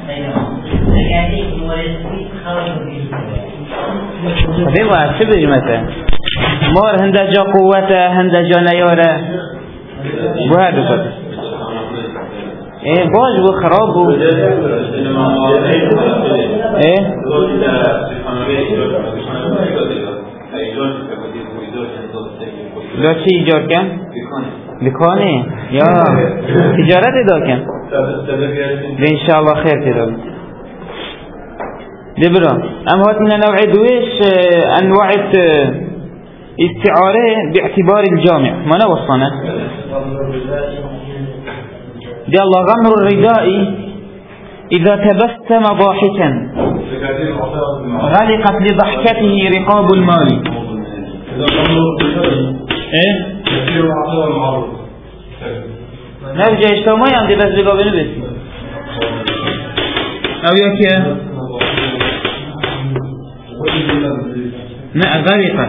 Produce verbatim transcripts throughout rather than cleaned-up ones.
خبیر واسه بری مثلا مار هنده جا قوته هنده جا نیاره بو هر دو کده اه باش بو خراب بو اه لا چی ایجاد کن؟ بکانه یا تجارت ادا کن انشاءالله خیر تدا دبرا ام هاتنا نوع دويش انواع استعاره باعتبار الجامع ما نوصنا دي الله غمر الرداء اذا تبسم ضاحكا غلقت لضحكته رقاب المال ايه نرجع اشتو ما يمدي بس رقابينه بس او يكي ما غرقت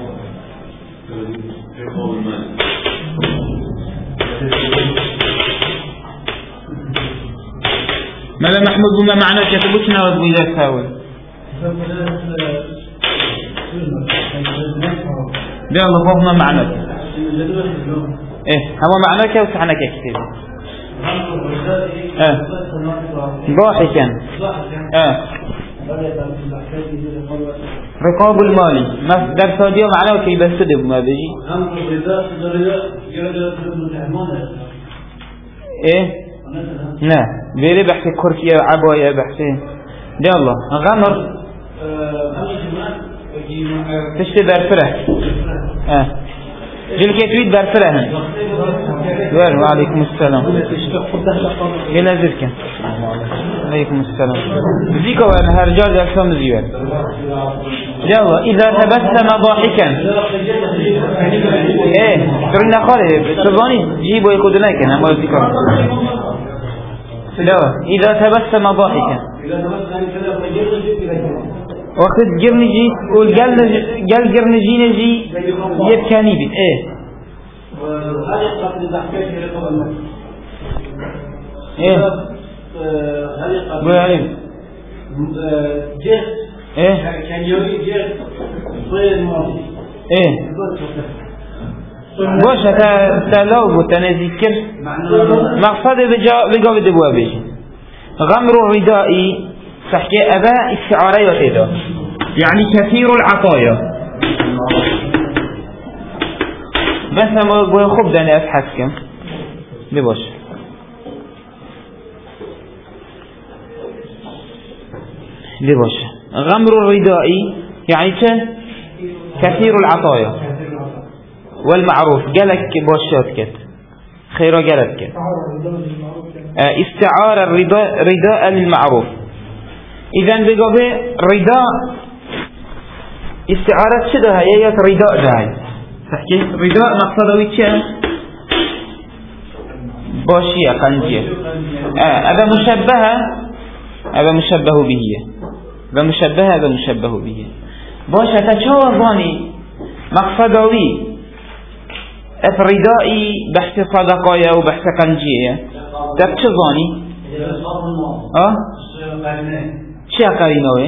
ماذا محمود بما معنى كتبوش نرد بإذا تساول دي الله فوق ما معنى ايه هو معنى كوسعنا كتير اه ضاحكا اه رقاب المالي ما در سعودية معناه كي بستدب ما بيجي ايه لا بيري بحثي كركية عباية بحثي دي الله غمر تشتي برفره اه جل كتويت برفره وين وعليكم السلام هنا ذلك عليكم السلام ذيك وانا هرجال يكسام زيوان يلا إذا تبسم ضاحكا ايه ترين خالي تباني جيبوا يقودنا كان اما الذكر لا إذا تبسم ضاحكا وقت جرنجي قول جل جل جرنجي نجي يبكاني بيت ايه ايه بوعيب جيت ايه كان يوري جيت صير ماضي ايه باش تلاو وتنذكر مقصد بجا بجا بدبوا بيجي غمر الرداء صحكي أبا استعارة وكذا يعني كثير العطايا بس ما بقول خب دني أتحكم لباش لباش غمر الرداء يعني كثير العطايا والمعروف جلك باشات كت خيرا جلك كت استعار الرداء رداء للمعروف إذن بقى رداء استعارة شده هي رداء جاي تحكي رداء مقصده ويتشان باشية قنجية هذا مشبهة هذا مشبه به هذا مشبه هذا مشبه به باشا تشاور ظاني مقصده وي افردائي بحث صدقايا وبحث قنجية تبچ ظاني اه چه قرینه وی؟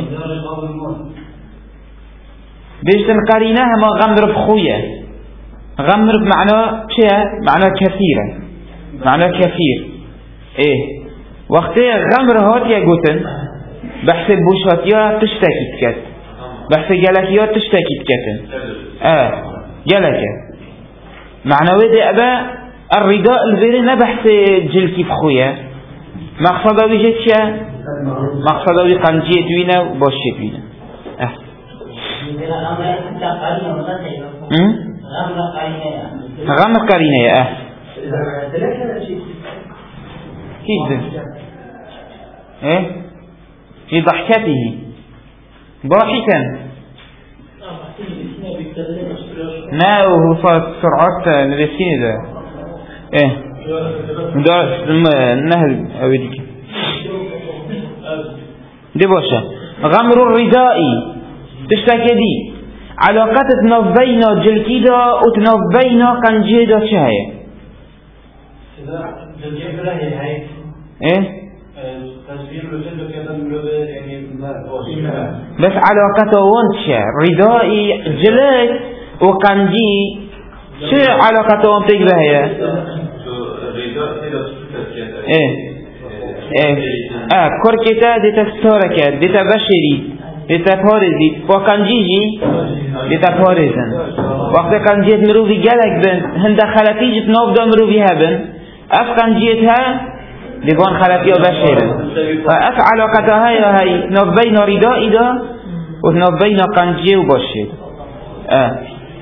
بیشتر قرینه هما غمر بخویه غمر بمعنى چه؟ معنى كثيرة معنى كثير ايه وقتی غمر هاتیه گوتن بحث بوشاتیا تشتکید کت بحث گلکیا تشتکید کتن اه گلکه معنوی ده ابا الرداء البيري نبحث جلكي بخويا مقصده بيجي چه؟ مقصده بي قنجية دوينه وباشية دوينه اه غمر قرينه اه كيف ده ايه في ضحكته ضاحكا ما هو سرعات نرسيني ده ايه ده النهر اويدك دي باشا غمر الرداء تشتكي دي علاقات تنظينا جلكي دا وتنظينا قنجي دا شهية ايه بس علاقته وانتشه ردائي جلد وقنجي شو علاقته وان بيقبه هي ايه ايه اه كوركتا ديتا ستوركت ديتا بشري ديتا بارزي وقنجيجي ديتا بارزن وقت قنجيت مروفي جالك بن هنده خلطيجت نوب دا مروفي هبن اف قنجيتها لبان خلطي وبشرن اف علاقتها هي هاي نوب بين ردائي دا ونوب بين قنجي وبشر اه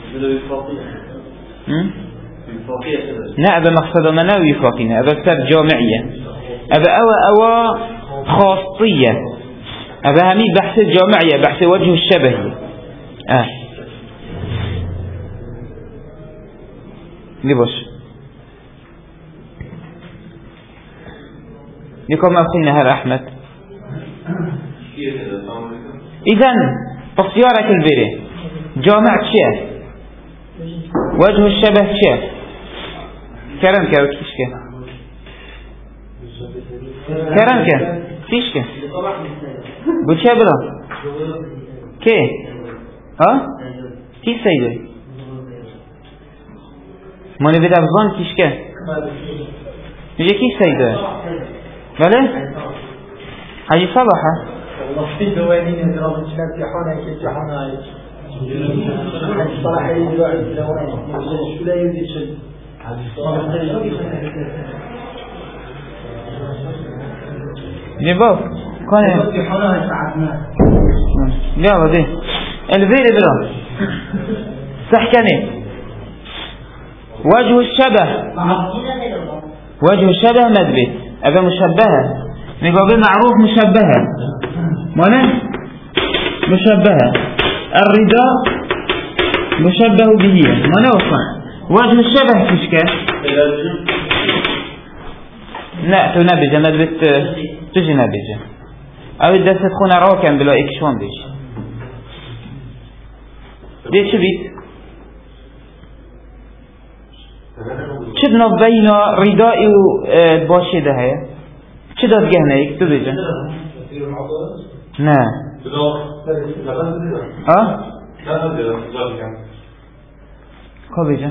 لا أبا مقصده مناوي فاقينة أبا كتاب جامعية أبا أوا أوا خاصية أبا همي بحث جامعية بحث وجه الشبه آه لباش لكم أخينا هذا أحمد إذن تصيارك البيري جامع شيء وجه الشبه شيء كرم كه وكيش كه كرم كه كيش كه بچه بلا كه ها كيش سيده ماني بده افغان كيش كه میگه کیش سیده بله حاجی صباحه والله في دوانين انضراب الشباب جحونا كي جحونا حاجي صلاح يجي واحد دوانين شو لا يدي شيء نباف كان جحونا ساعدنا لا بدي الفيل بلا سحكني وجه الشبه وجه الشبه مدبت أبا مشبهة نقول معروف مشبهة مانا مشبهة الرداء مشبه به مانا وصح وجه الشبه كشكا لا تنبجة مدبت تجي نبجة أو إذا تدخل راكا بلا إكشون بيش دي شو بيت شبنا بين ردائي وباشي ده هي چه دادگه نیک تو بیجن نه ها که بیجن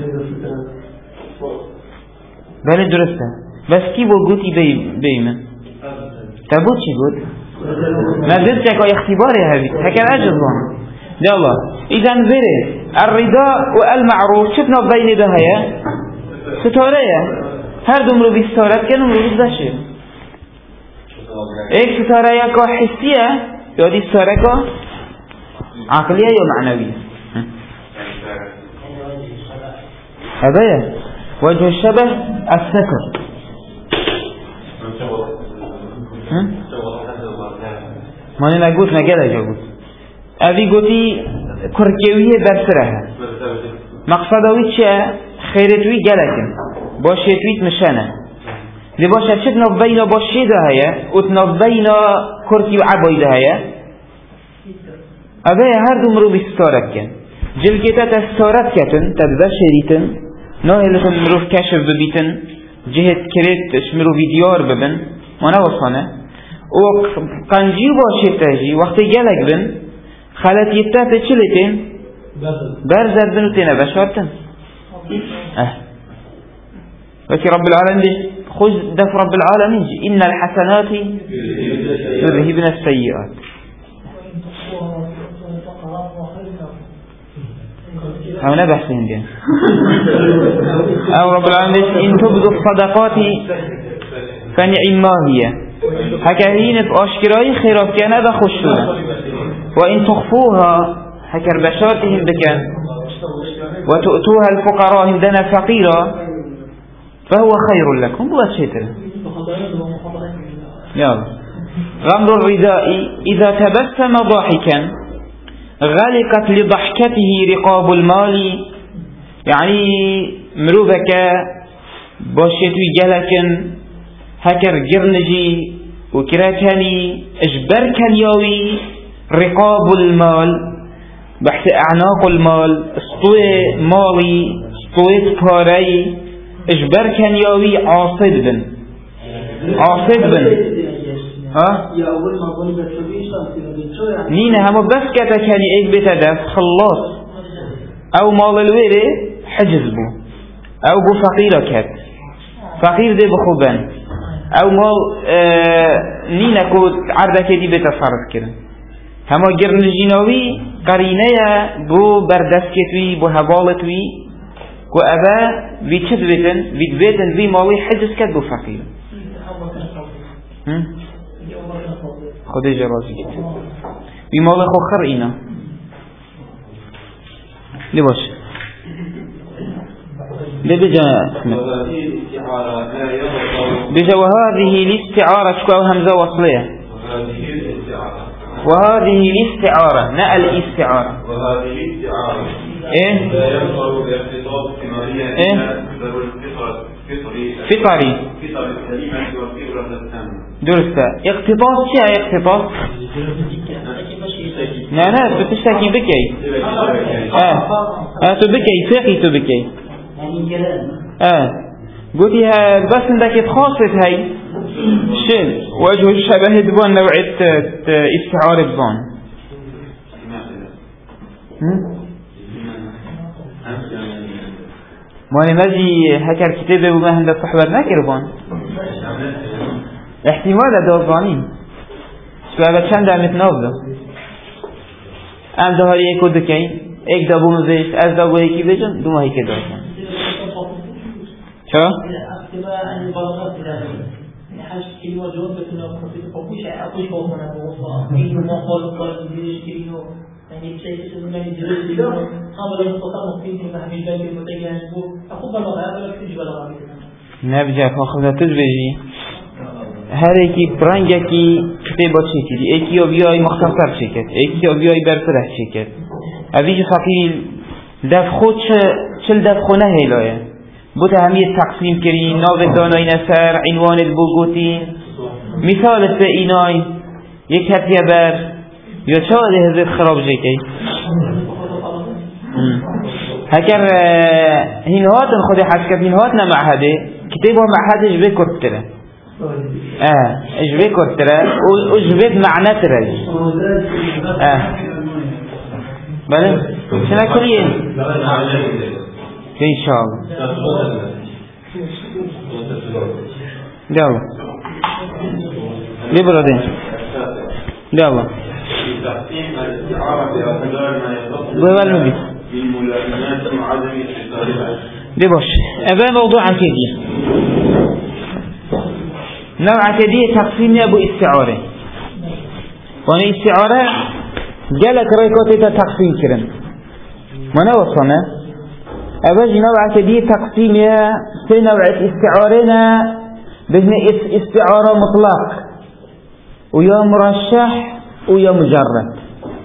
بله درسته بس کی بول گوتی بیمن تبود چی بود نزد چه که اختباری هبید هکر اجل بانه ده الله اذن بره الرداء والمعروف شبنا بین ده هی ستاره هر دوم رو بی ستارت کنم رو بی دشه ایک ستاره یا که حسیه یا دی ستاره که عقلیه یا معنویه هذا وجه الشبه السكر ماني نقول نقول جاوب أبي قلتي كركوية برسرها مقصده ويتش خيرتوي جلكن باشيتويت مشانه لباشا شدنا بين باشي ده هيا وتنا بين كركي وعباي ده هيا أبي هردو مرو بستاركن جلكتا تستاركتن تبشريتن ناهلتن مرو كشف ببيتن جهة كريت شمرو فيديار ببن وانا وصانه وقنجي باشي تاجي وقت جلك بن خلت يتات چلتين برزد بنو تينا بشارتن اه وكي رب العالمين خذ دف رب العالمين إن الحسنات يذهبن السيئات أو نبحثين دين أو رب العالمين إن تبدو الصدقات فنعم ما هي هكذا في أشكراي خيرات كان بخشونا وإن تخفوها هكر بشارتهم بك وتؤتوها الفقراء هندنا فقيرا فهو خير لكم وشتر يلا غمر الرداء إذا تبسم ضاحكا غلقت لضحكته رقاب المال يعني مروبك باشتوي جلكن هكر جرنجي وكراكني اجبرك اليوي رقاب المال بحث اعناق المال اسطوي مالي اسطوي كاري اجبرك اليوي عاصد بن عاصد بن ها یا اول ما قولی بتشویش تاثیر نینه همو بس كتا كان ايك بتدف خلاص او مال الويري حجز بو او بو فقيرة كت فقير دي بخوبن او مال اه نینه كو عرده كدي بتصرف كرن هما جرن الجنوي قرينه بو بردست كتوي بو هبالتوي كو ابا بيتشد بيتن بيت بيتن بي مالي حجز كت بو فقير خده جرازي كت بي مالي خو خر اينا لي باش لي بجا بجا وهذه الاستعارة شكو همزة وصلية وهذه الاستعارة نا الاستعارة وهذه الاستعارة ايه لا يظهر بالاقتصاد الثمارية ايه فطري فطري فطر الكلمة والفطرة التامة درسته اقتطاس چه اقتطاس نه نه بتشتكي بكي اه اه تو بكي فقي تو بكي اه قلتي بس عندك تخاصت هاي شل وجه الشبه دبان نوعية استعارة دبان ما نمجي هكر كتابه وما هنده صحبت نكربان احتمال دازانين شو هذا چند دمت نافده ام دهاری ایک و دکین ایک دابو مزیش از دابو ایکی بجن دو ماهی که داشتن چرا؟ حاجة كلمة جواب بتنا خفيف فوقش أقوش فوق من الوصفة إنه ما قال قال جديد كلمة يعني شيء اسمه يعني جديد كلمة هذا اللي مستطاع مفيد من هذه الجانب المتجه نسبه أخذ بلغة ولا تجيب بلغة نبجا فاخذ تجبجي هر کی برنگه کی کتابات شکلی ایکی آبیای مختصر شکل ایکی آبیای برطرح شکل اویج فقیل دف خود چل دف خونه هیلایه بود همیه تقسیم کری ناو دانای نسر عنوان البوگوتی مثال سه اینای یک هتیه بر یا چاله هزید خراب جکی هکر هینهات خود حسکت هینهات نمعهده کتابه معهدش بکرد کرده اه اجبه كرترا واجبه معنى ترى اه بله شنا كلين ان شاء الله يلا لبردين يلا تحسين الاستعارة باعتبار ما يتصل بالملابس بالملازمات وعدم اتصالها دي باش ابا موضوع عكيدي نوع كديه تقسيم أبو استعارة وانا استعارة جالك ريكوتي تقسيم كرن وانا وصلنا أباجي نوع كديه تقسيم يا في نوع استعارنا بجن استعارة مطلق ويا مرشح ويا مجرد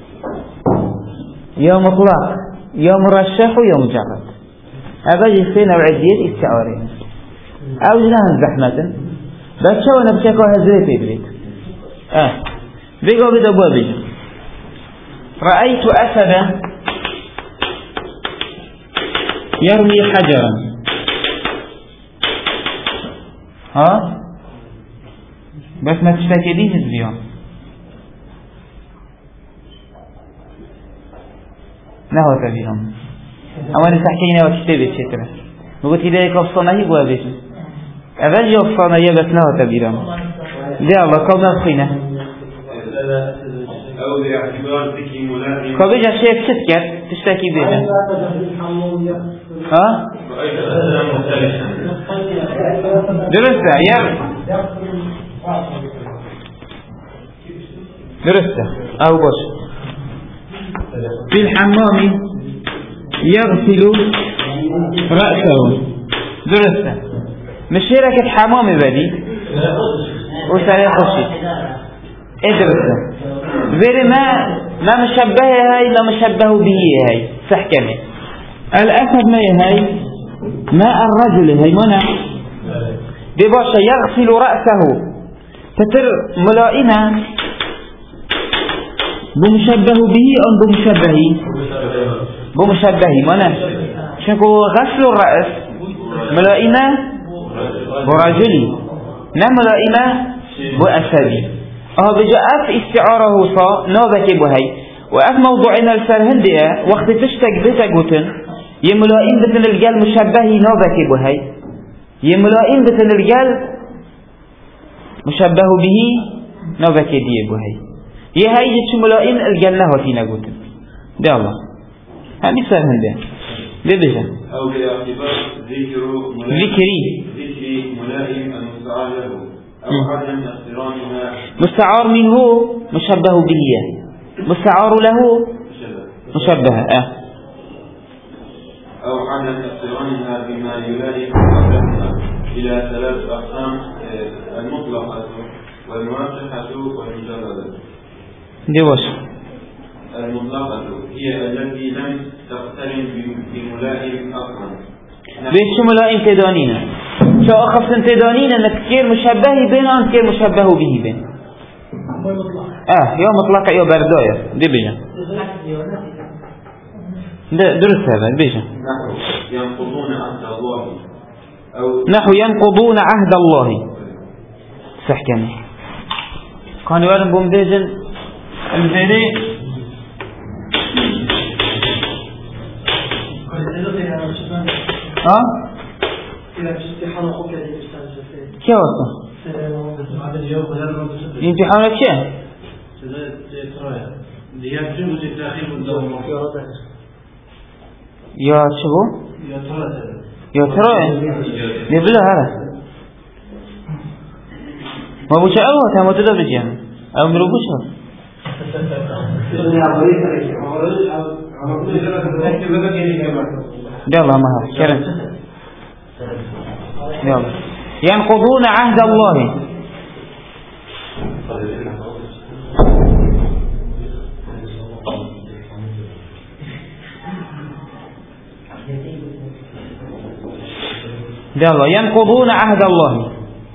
يا مطلق يا مرشح ويا مجرد أباجي في نوع كديه استعارة أو جناها زحمة بس شو أنا بشكل هزري في بريد آه بيجوا بيدا بوا بيجوا رأيت أسدا يرمي حجرا ها بس ما تشتكيليش اليوم نهو تبيهم أما نتحكينا وكتابة شترة بقولت إذا يكفصنا هي بوا بيجوا أول يوفانا يبتناه تبيرا دي الله قونا بخينا أو باعتبار ذكي ملازم كابيجا شيء تشتكت تشتكي بيها ها درسته يا درسته أو بس في الحمام يغسل رأسه درسته مش شركة حمام بدي وسريع خشي ادرسه غير ما ما مشبه هاي ما مشبه به هاي تحكمه الأسد ما هاي ما الرجل هاي منا دي باشا يغسل رأسه تتر ملائمة بمشبه به أم بمشبه بمشبه منا شكو غسل الرأس ملائمة برجلي نا ملائمة بأسدي اه بجا اف استعاره صا نابك بهي واف موضوعنا الفرهندية وقت تشتك بيتا قوتن يملائم بتن الرجال مشبهي نابك بهي يملائم بتن الرجال مشبه به نابك دي بهي يهي جتش ملائم الرجال نهوتي نقوتن ده الله هذه فرهندية ببجا أو باعتبار ذكر ذكري ذكر ملائم المستعار له أو عدم اقترانها مستعار منه مشبه به مستعار له مشبه اه أو عدم اقترانها بما يلائم قدرها إلى ثلاث أقسام: المطلقة والمرجحة والمجردة. دي وش المطلقة هي التي لم تقترن بملائم أصلا. بيش ملائم تدانين شو أخص تدانين أنك كير مشبه بين أنت كير مشبه به بين اه يا مطلقة يا برداية دي بيجا درس هذا بيجا نحو ينقضون عهد الله أو نحو ينقضون عهد الله صح كامل كان يوارن بوم بيجن الزيري ها كيف وصل امتحانك شيء يا شبو يا ترى يبلا هذا ما بوش أول تام تدا بجيان أو مروبوش يلا ما هذا كرم يلا ينقضون عهد الله يلا ينقضون عهد الله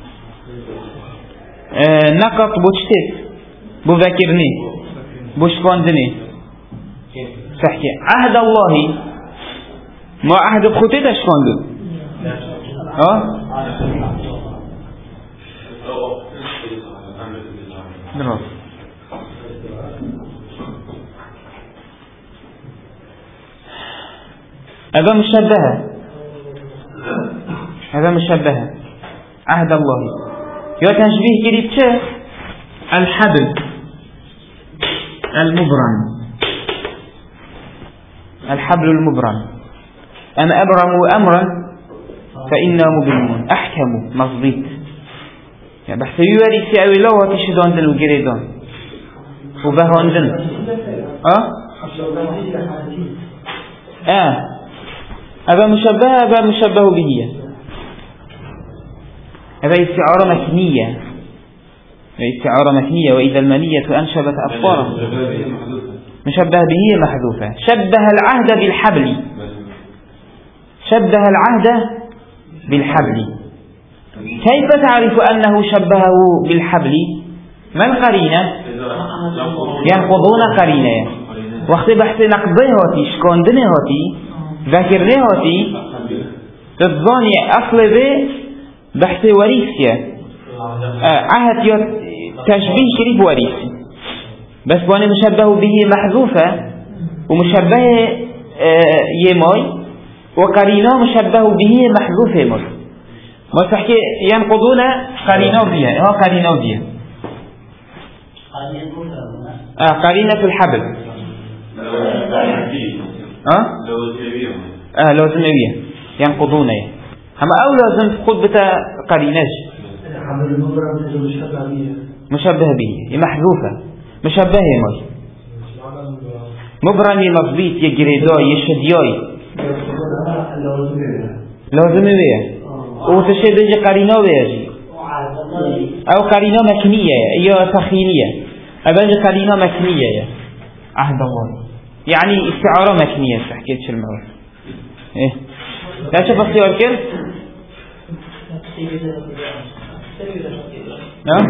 اه نقط بوشتت بذكرني بوشكوندني صحكي عهد الله ما عهد بخطيت اشكوندو اه درس هذا مشبهة هذا مشبهة عهد الله يا تشبيه قريب شه الحبل المبرم الحبل المبرم أنا أبرم أمرا فإنا مبرمون أحكم مضبيط يعني بحث يوري سيأوي الله وتشدون دل وقريدون وبهون دل أه آه هذا مشبه هذا مشبه به هذا استعارة مكنية استعارة مكنية وإذا المنية أنشبت أطفارا مشبه به محذوفة شبه العهد بالحبل شبه العهد بالحبل كيف تعرف أنه شبهه بالحبل ما القرينة ينقضون قرينة وقت بحث نقضه هاتي شكاندنه هاتي ذكرنه هاتي تتظاني أصل ذي بحث وريثية عهد يا تشبيه شريف وريثي بس باني مشبه به محذوفة ومشبه يماي وقرينه مشبه به محذوف يماي ما تحكي ينقضون قرينه بها ها قرينه بها آه قرينة الحبل اه اه لازم بها ينقضون اما او لازم تقول بتا قرينش مشبه به محذوفة مشبه يماي مبرمي مضبيط يجريداي يشدياي لازم بها وتشبه يجي قرينه بيجي او قرينه مكنية يا تخيلية أبنج قرينه مكنية عهد الله يعني استعارة مكنية حكيت شو الموضوع ايه لا شوف اختيار كيف نعم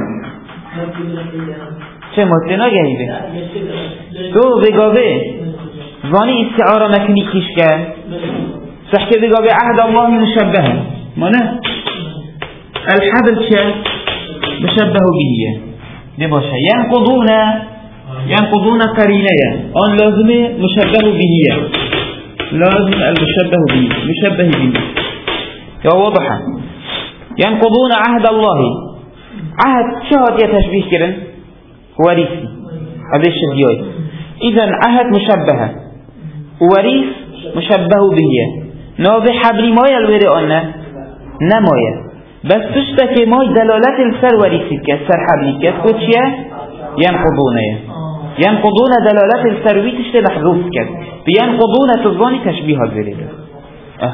چه متنا جايبه تو بگاوه زانی استعارة مكني كيش كان صحكي بگاوه عهد الله مشبه ما نه الحبل چه مشبه به ده باشه ينقضون ينقضون قرينه آن لازم مشبه بهیه لازم المشبه به مشبه به يا واضحة ينقضون عهد الله عهد شهد يتشبيه كرن وريثي هذا الشبيهي إذن عهد مشبهة وريث مشبه به نابي حبري ما يلوري أنه نمايا بس تشتكي ماي دلالة السر وريثي كسر حبري كس وشيه ينقضون ينقضون دلالة السر ويتشتي محذوف كس بينقضون تظني تشبيه الوريد أه.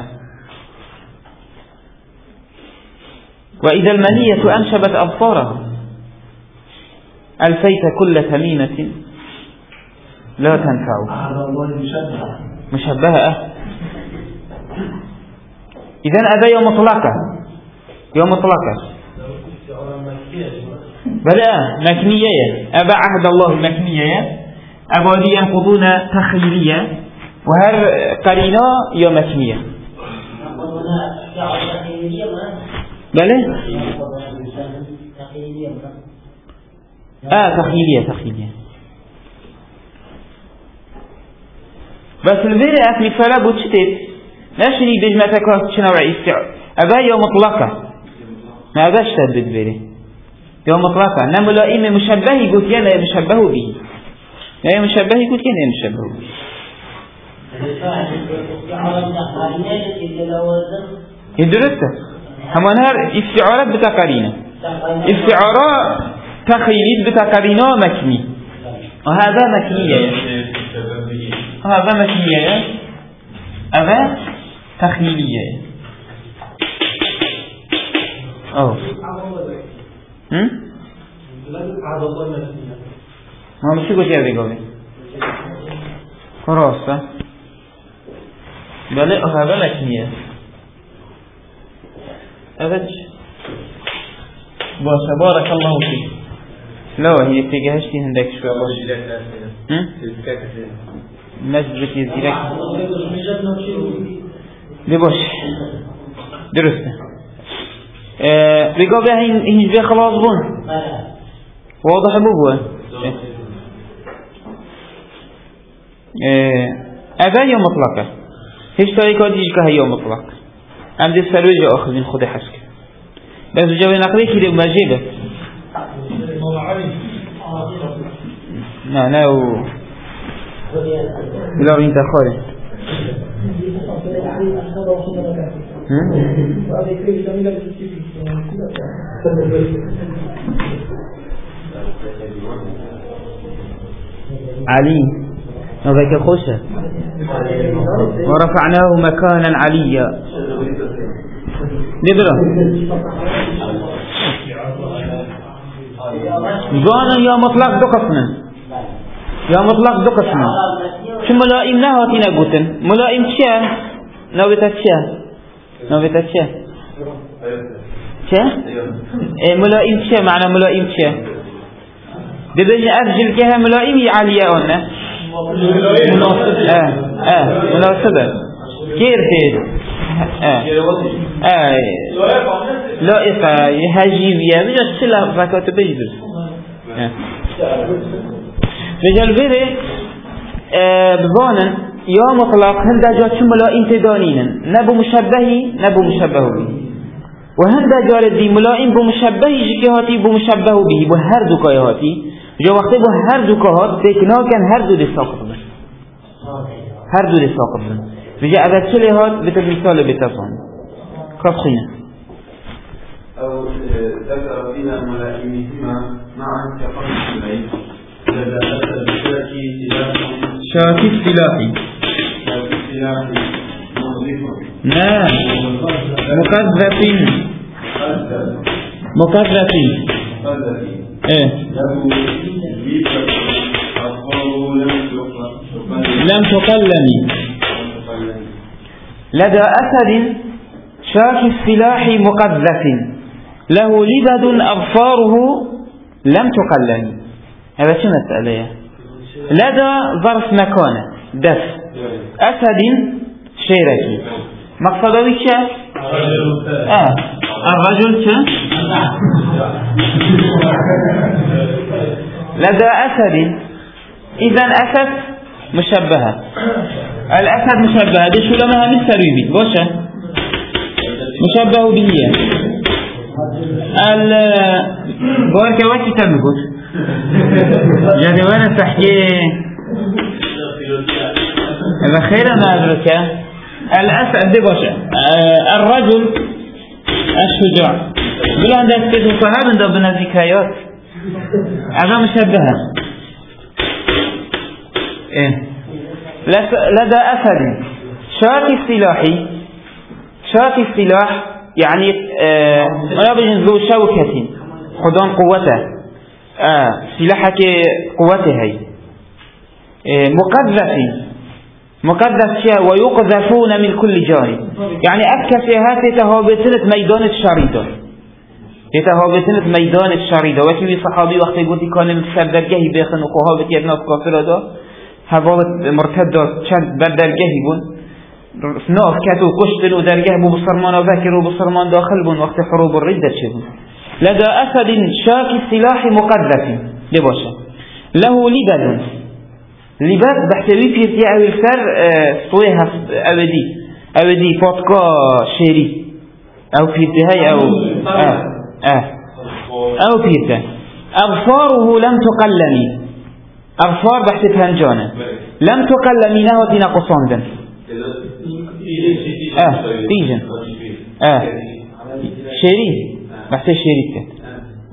وإذا المنية أنشبت أبصارها ألفيت كل تميمة لا تنفع مشبهة أه. إذن أبا يوم مطلقة يوم مطلقة بلى مكنية أبا عهد الله مكنية أبا دي ينقضون تخيلية وهر قرينة يا مكنية بلى آه تخيلية تخيلية بس الفيري أكمي فلا بوشتت نشني بجمتك شنوع استعار أبا يوم مطلقة ما أباش تدد فيري يوم مطلقة نملائم مشبه يقول يانا مشبه به لا مشبه يقول يانا مشبه به يدرسته همانهر استعارات بتقرينه استعارات تخيليت بتقرينه مكني وهذا مكنية هذا مكنية هذا تخيلية أوه هم؟ ما مشي قلت يا ذي خلاص بل هذا مكنية أبد باشا بارك الله فيك لا هي تجهشتي هندك شوي باش هم مجبتي زيرك لباش درسته بقى بها هنج بها خلاص بون واضح بوه أبا يوم مطلقة هيش طريقة ديجك هي يوم مطلق أم دي السروجة أخذ من خود حسك بس جوي نقري كده ومجيبة لا لا و بلا رين تخاري علي نظيك خوشة ورفعناه مكانا عليا نبرا زانا يا مطلق دو قسمن يا مطلق دو قسمن شو ملائم نهاتينا قوتن ملائم تشاه نوبتا تشاه نوبتا تشاه تشاه ايه ملائم تشاه معنى ملائم تشاه ببني أرجل كها ملائم عليا قلنا اه اه مناسبة كير تيد اه اه لائقة هجيبية بجا سلا فكات بيجبز اه بجا البيري ببانا يا مطلق هندا جا چو ملائم تدانين نبو مشبهي نبو مشبه به وهندا جا دي ملائم بو مشبهي جكيهاتي بو مشبه به بو هر دو كايهاتي جو وقتی با هر دو کهات تکنا کن هر دو ساقط بن هر دو ساقط بن بجا اگر چلی هات بتر مثال بتفان کاف خینه أو ذكر فينا ملائمهما معا كقول السليم لذا أسل بشاكي سلاح شاكي السلاحي شاكي السلاح مضيف نعم مقذف مقذف مقذف ايه لم تقلني لدى أسد شاك السلاح مقذف له لبد أظفاره لم تقلني هذا شو مسألة لدى ظرف مكانه دف أسد شيركي مقصدوی چه؟ اه الرجل چه؟ لدى أسد إذن أسد مشبهة الأسد مشبهة دي شو لما هنستر بيبي باشا مشبه به ال بارك وقت تنقل جدوان تحكي بخير ما أدرك الأسد دي باشا الرجل الشجاع بلا عندك كده فهم ده بنا ذكريات أغا مشبهة إيه لدى أسد شاك السلاحي شاك السلاح يعني آه ما بيجن ذو شوكة خدان قوته آه سلاحك قوته هي آه مقذف مقذف شيء ويقذفون من كل جانب يعني أكثر هات تهابتنة ميدان الشريدة يتهابتنة ميدان الشريدة وكي صحابي وقت يقولي كان سردرگهی بيخن وقهابت يدناف كافر دا هوابت مرتد چند بردرگهی بون ناف كتو قشتن ودرگه بو بسرمان وذكر وبسرمان داخل بون وقت حروب الردة چه بون لدى أسد شاك السلاح مقذف لباشا له لبد لبد بحتوي فيرتي او الفر صويها أودي أودي فاتقا شيري أو فيرتي هاي أو آه آه أو فيرتي أغفاره لم تقلني أغفار بحث فهنجانة لم تقلني نهوتي نقصان دن آه تيجن آه شيري بحث شيري كت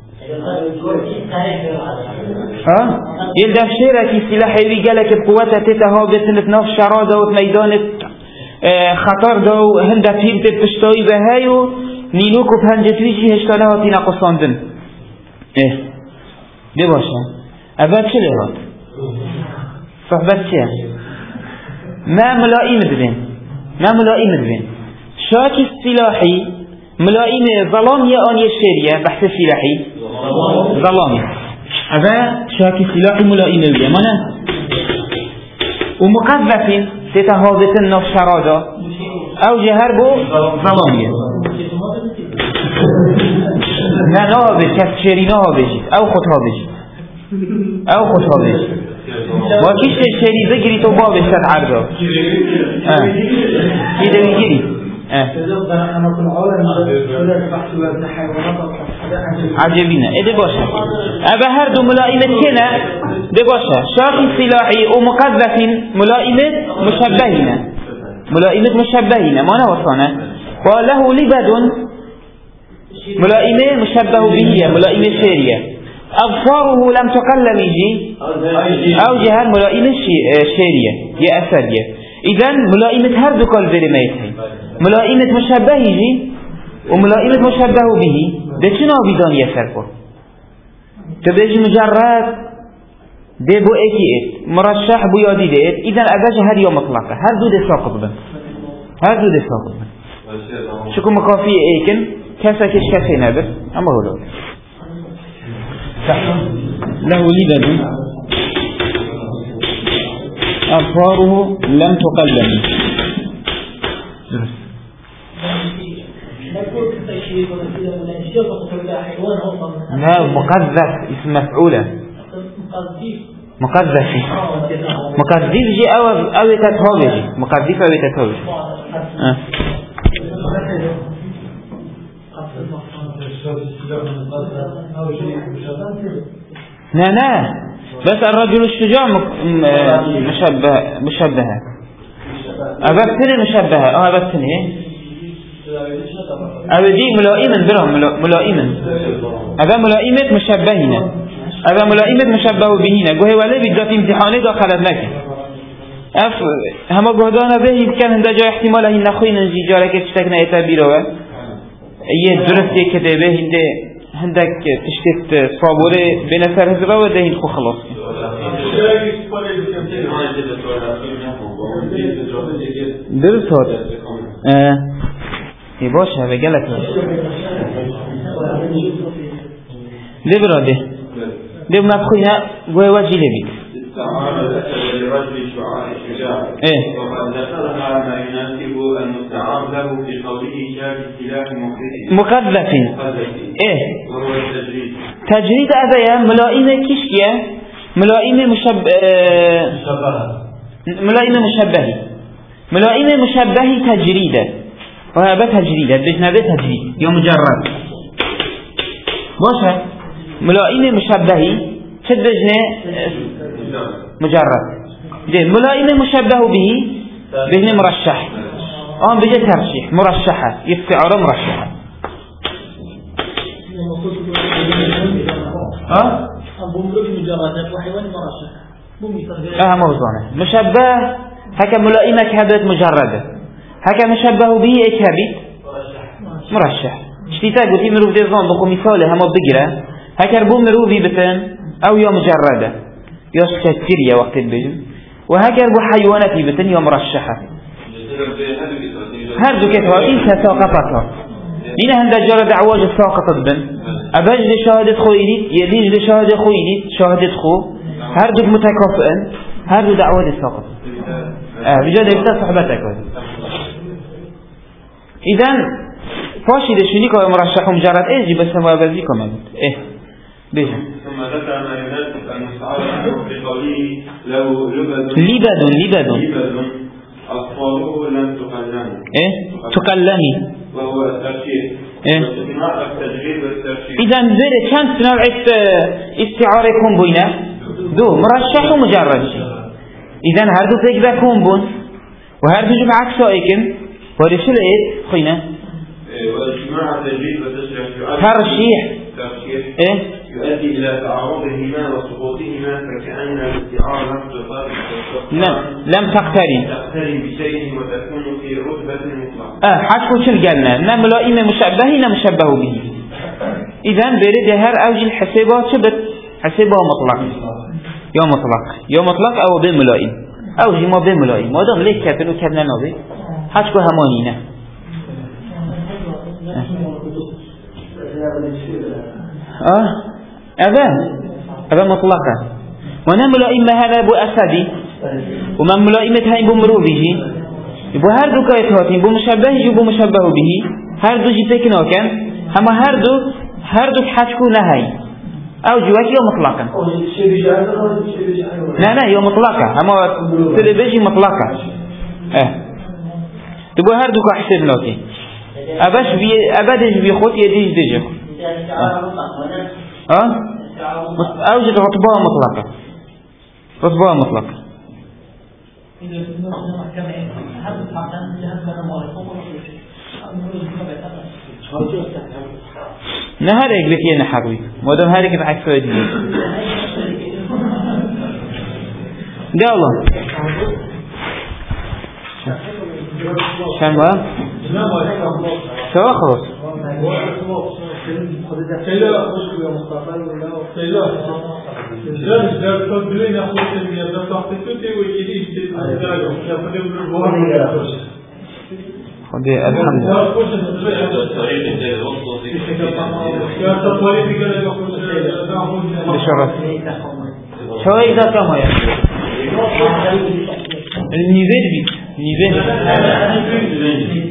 ها يلدف شيرك سلاح يبي قالك بقوتها تتهابت نتناف شرادة وميدانة اه خطر دو هنده فيرت بشتاوي بهايو نينوكو بهنجتويجي هشتانه هاتي نقصان دن ايه دي باشا أباد شو لهات صحبت شيء ما ملائم دبين ما ملائم دبين شاك السلاحي ملائم ظلام يا آني الشريعة بحث السلاحي ظلامي هذا شاك السلاحي ملائم بيه مانا ومقذف تتهابط النف شرادة أو جهر بو ظلامي لا نهابط كسشري نهابط أو خطابط أو خطابط ما كيش الشري ذكري تو بابش تتعرض اه كده بيجري اه عجبينا ايه ده باشا ابا هردو ملائمة هنا ده باشا شاقي سلاحي ومقذف ملائمة مشبهنا ملائمة مشبهنا ما نوصانا وله لبد ملائمة مشبه به ملائمة شيرية أظفاره لم تقلم يجي أو جهان ملائمة شيرية يا أسدية إذن ملائمة هردو قال ذري ميتين ملائمة مشبه يجي وملائمة مشبه به ده چنا بيدان يسرقه تبدأ مجرد ده بو ايكي ايت مرشح بو يادي ده ايت إذن أباج هر يوم مطلقة هردو ده ساقط بن هردو ده ساقط بن شكو مكافي ايكن كسا كش كسي نابر أما هو لو له لبد أظفاره لم تقلم لا مقذف اسم مفعولة مقذف مقذف جي أو أو تتهاوجي مقذف أو تتهاوجي أه. لا لا بس الرجل الشجاع مشبه مشبهة أبتني مشبهة أه أبتني أبدي ملائما برهم ملائما أبا ملائمة مشبهنا أبا ملائمة مشبه بهنا قوه ولا بيجا في امتحاني داخلت لك أف هما قهدانا به كان هنده جا احتمال هين نخوين نجي جارك تشتكنا يتابيروا ايه درسته كتابه هنده هندك تشتت صابوره بنفر هزبه و دهين خو خلاص درس هات اه ای باشه به گلک ده براده ده مدخویه گوه وجی لبید استعار الأسد لرجل شجاع إيه وقد ذكرها ما يناسب المستعار له في قوله شاب سلاح مقذف إيه وهو التجريد. تجريد أبيا ملائمة كيشكية ملائمة مشب ملائمة مشبهة ملائمة مشبهة تجريدة وهذا تجريدة بجنبه تجريد يوم مجرد باشا ملائمة مشبهة شد بجنه مجرد جي ملائمة مشبه به بجنه مرشح آن بجنه ترشيح مرشحة يستعارة مرشحة ها؟ اه موضوعنا مشبه هكا ملائمة كهبت مجردة هكا مشبه به اكهبت مرشح اشتيتا قلت مروف دي ظن بقو مثاله هما بقرة هكا ربو مروفي بتن او يا مجردة يا ستيريا وقت البجن وهكا ربو حيواناتي بتن يا مرشحة هردو كتواتين ساقطتها لين هندا جرى دعواج الساقطت بن أباج لشهادة خو إليت يديج لشهادة خو إليت شهادة خو هردو متكافئا هردو دعواج الساقط آه بجد يفتح صحبتك إذن فاشي لشنيك ومرشح مجرد إيجي بس ما بذيكم إيه بيجي ثم ذكر ما يناسب أن يستعار في قوله لو لبد لبد لبد لبد أطفاله لم تكلموا إيه تكلمي وهو الترشيح إيه واستثناء التجريد والترشيح. إذا بيري كانت نوع استعارة كومبوينة دو مرشح ومجرد شيء إذا هردو فيك ذا كومبون وهردو جمع عكسائكم وهذا شو لقيت خينا واجتماع التجريد والترشيح ترشيح ترشيح إيه يؤدي إلى تعارضهما وسقوطهما فكأن الاستعارة لم تقارب لم لم تقترن تقترن بشيء وتكون في رتبة مطلقة. آه حسب شو قالنا نا ملائمة مشبهة نا مشبه به. إذا بريد هر أوجه الحسابات شبت حسابه مطلق يا مطلق يا مطلق أو بملائم أوجه ما بملائم ما دام ليش كاتنو كاتنا نبي حسب همانينا. آه أبا أبا مطلقة وانا ملائمة هذا أبو أسدي ومن ملائمة هاي بمروفيه يبو هردو كايتهاتين بو مشبه يبو مشبه به هردو جيبكنا كان هما هردو هردو كحشكو نهاي أو جواكي يوم مطلقا لا لا يوم مطلقا هما تلبيجي مطلقا اه يبو هردو كحسب لكن أباش بي أبادش بيخوت يديش ديجو اه أوجد رتبة مطلقة رتبة مطلقة نهار يقلك يا نحروي مودم هارك بعكس وجهي ده الله شنو شو خلاص سيلا مشكلة يا مصطفى ولا سيلا جالس جالس تبدين يا أخوي تبين ده تحطيته ويجي تبدأ خدي الحمد لله بشرف شو إذا كم هي النيفيد بيت نيفيد